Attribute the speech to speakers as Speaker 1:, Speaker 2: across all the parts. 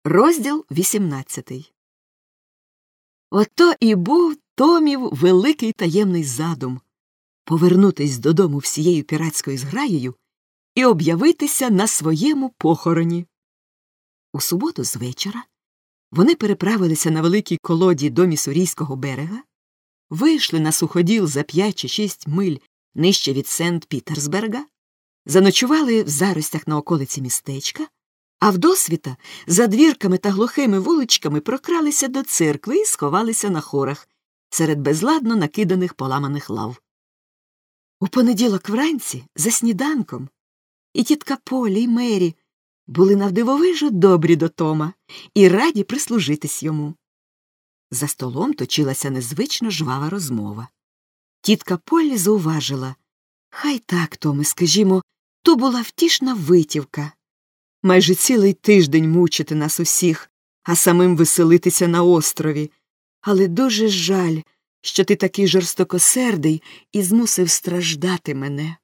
Speaker 1: Розділ 18. Ото і був Томів великий таємний задум — повернутись додому всією піратською зграєю і об'явитися на своєму похороні. У суботу з вечора вони переправилися на великій колоді до Міссурійського берега, вийшли на суходіл за 5 чи 6 миль нижче від Сент-Пітерсберга, заночували в заростях на околиці містечка, а вдосвіта за двірками та глухими вуличками прокралися до церкви і сховалися на хорах серед безладно накиданих поламаних лав. У понеділок вранці, за сніданком, і тітка Полі, і Мері були навдивовижу добрі до Тома і раді прислужитись йому. За столом точилася незвично жвава розмова. Тітка Полі зауважила: «Хай так, Томе, скажімо, то була втішна витівка. Майже цілий тиждень мучити нас усіх, а самим веселитися на острові. Але дуже жаль, що ти такий жорстокосердий і змусив страждати мене.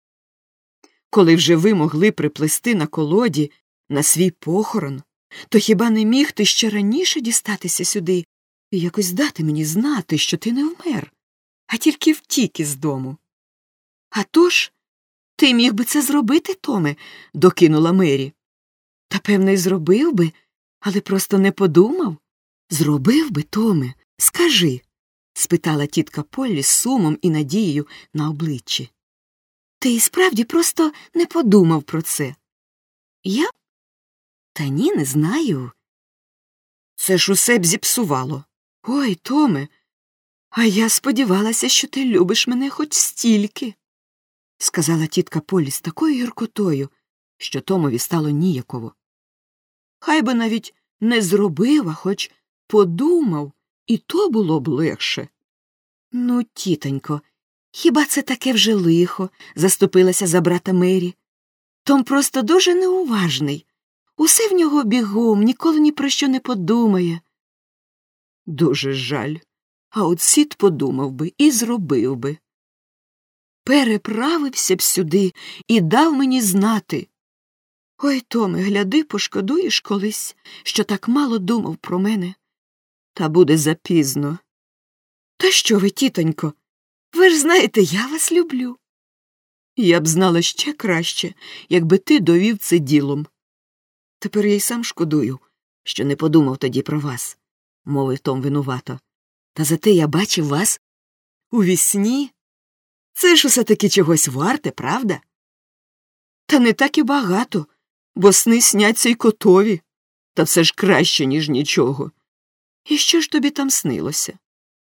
Speaker 1: Коли вже ви могли приплисти на колоді на свій похорон, то хіба не міг ти ще раніше дістатися сюди і якось дати мені знати, що ти не вмер, а тільки втік із дому?» «А тож, ти міг би це зробити, Томе?» – докинула Мері. «Та, певно, й зробив би, але просто не подумав. Зробив би, Томе, скажи?» – спитала тітка Поллі з сумом і надією на обличчі. «Ти і справді просто не подумав про це?» «Я? Та ні, не знаю. Це ж усе б зіпсувало. Ой, Томе, а я сподівалася, що ти любиш мене хоч стільки», – сказала тітка Поллі з такою гіркотою, що Томові стало ніяково. «Хай би навіть не зробив, а хоч подумав, і то було б легше». «Ну, тітонько, хіба це таке вже лихо?» – заступилася за брата Мері. «Том просто дуже неуважний. Усе в нього бігом, ніколи ні про що не подумає». «Дуже жаль. А от Сід подумав би і зробив би. Переправився б сюди і дав мені знати. Ой, Томе, гляди, пошкодуєш колись, що так мало думав про мене. Та буде запізно». «Та що ви, тітонько? Ви ж знаєте, я вас люблю». «Я б знала ще краще, якби ти довів це ділом. Тепер я й сам шкодую, що не подумав тоді про вас», – мовив Том винувато. «Та зате я бачив вас у вісні. Це ж усе-таки чогось варте, правда?» «Та не так і багато, бо сни сняться й котові. Та все ж краще, ніж нічого. І що ж тобі там снилося?»